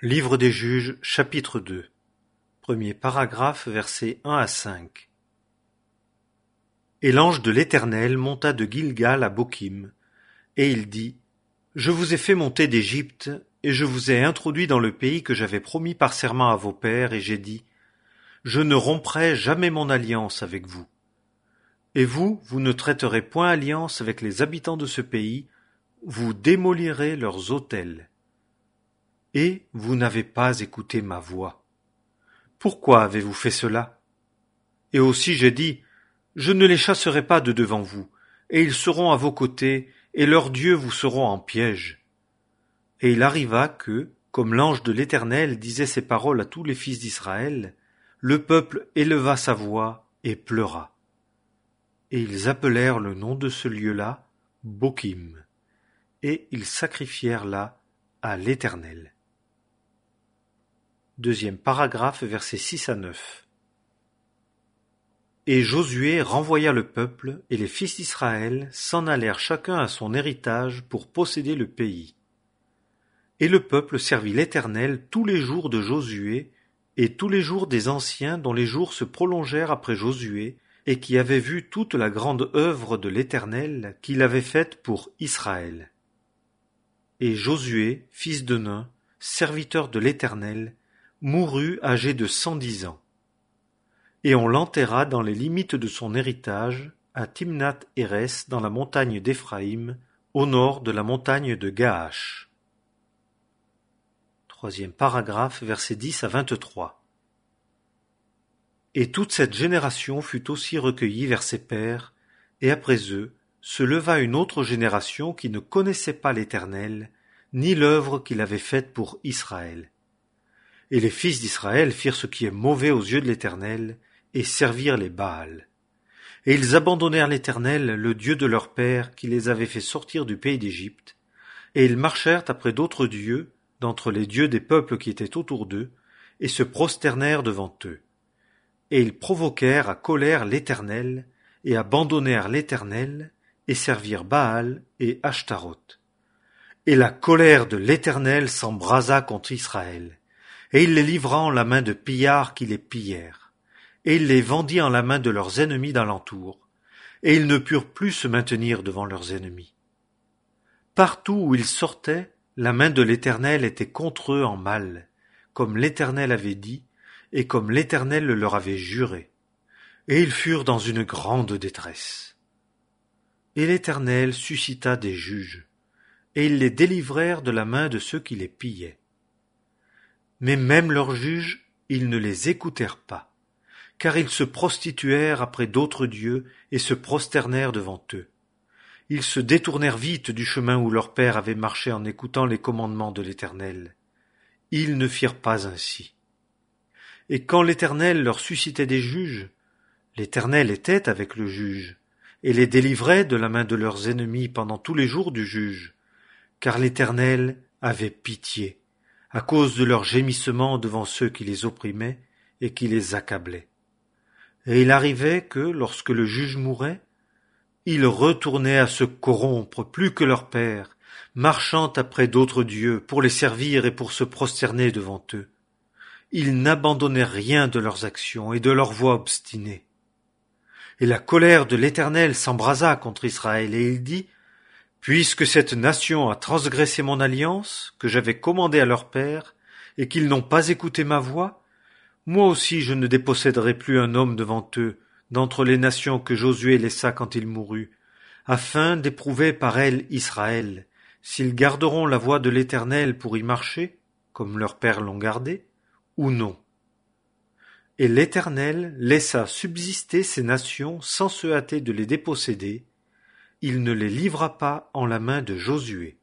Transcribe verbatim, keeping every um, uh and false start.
Livre des Juges, chapitre deux. Premier paragraphe, versets un à cinq. Et l'ange de l'Éternel monta de Gilgal à Bokim, et il dit, Je vous ai fait monter d'Égypte, et je vous ai introduit dans le pays que j'avais promis par serment à vos pères, et j'ai dit, Je ne romprai jamais mon alliance avec vous. Et vous, vous ne traiterez point alliance avec les habitants de ce pays, vous démolirez leurs autels. Et vous n'avez pas écouté ma voix. Pourquoi avez-vous fait cela? Et aussi j'ai dit, Je ne les chasserai pas de devant vous, et ils seront à vos côtés, et leurs dieux vous seront en piège. Et il arriva que, comme l'ange de l'Éternel disait ces paroles à tous les fils d'Israël, le peuple éleva sa voix et pleura. Et ils appelèrent le nom de ce lieu-là Bokim, et ils sacrifièrent là à l'Éternel. Deuxième paragraphe, versets six à neuf. Et Josué renvoya le peuple, et les fils d'Israël s'en allèrent chacun à son héritage pour posséder le pays. Et le peuple servit l'Éternel tous les jours de Josué, et tous les jours des anciens dont les jours se prolongèrent après Josué, et qui avaient vu toute la grande œuvre de l'Éternel qu'il avait faite pour Israël. Et Josué, fils de Nun, serviteur de l'Éternel, mourut âgé de cent dix ans. Et on l'enterra dans les limites de son héritage, à Timnath-Hérès, dans la montagne d'Éphraïm, au nord de la montagne de Gaash. Troisième paragraphe, versets dix à vingt-trois. Et toute cette génération fut aussi recueillie vers ses pères, et après eux se leva une autre génération qui ne connaissait pas l'Éternel, ni l'œuvre qu'il avait faite pour Israël. Et les fils d'Israël firent ce qui est mauvais aux yeux de l'Éternel, et servirent les Baals. Et ils abandonnèrent l'Éternel, le Dieu de leur père, qui les avait fait sortir du pays d'Égypte, et ils marchèrent après d'autres dieux, d'entre les dieux des peuples qui étaient autour d'eux, et se prosternèrent devant eux. Et ils provoquèrent à colère l'Éternel, et abandonnèrent l'Éternel, et servirent Baal et Ashtaroth. Et la colère de l'Éternel s'embrasa contre Israël, et il les livra en la main de pillards qui les pillèrent. Et il les vendit en la main de leurs ennemis d'alentour, et ils ne purent plus se maintenir devant leurs ennemis. Partout où ils sortaient, la main de l'Éternel était contre eux en mal, comme l'Éternel avait dit, et comme l'Éternel le leur avait juré. Et ils furent dans une grande détresse. Et l'Éternel suscita des juges, et ils les délivrèrent de la main de ceux qui les pillaient. Mais même leurs juges, ils ne les écoutèrent pas, car ils se prostituèrent après d'autres dieux et se prosternèrent devant eux. Ils se détournèrent vite du chemin où leur père avait marché en écoutant les commandements de l'Éternel. Ils ne firent pas ainsi. Et quand l'Éternel leur suscitait des juges, l'Éternel était avec le juge, et les délivrait de la main de leurs ennemis pendant tous les jours du juge, car l'Éternel avait pitié, à cause de leurs gémissements devant ceux qui les opprimaient et qui les accablaient. Et il arrivait que, lorsque le juge mourait, ils retournaient à se corrompre plus que leur père, marchant après d'autres dieux pour les servir et pour se prosterner devant eux. Ils n'abandonnaient rien de leurs actions et de leurs voies obstinées. Et la colère de l'Éternel s'embrasa contre Israël, et il dit, Puisque cette nation a transgressé mon alliance, que j'avais commandée à leur père, et qu'ils n'ont pas écouté ma voix, moi aussi je ne déposséderai plus un homme devant eux, d'entre les nations que Josué laissa quand il mourut, afin d'éprouver par elles Israël, s'ils garderont la voie de l'Éternel pour y marcher, comme leurs pères l'ont gardé, ou non. Et l'Éternel laissa subsister ces nations sans se hâter de les déposséder, il ne les livra pas en la main de Josué.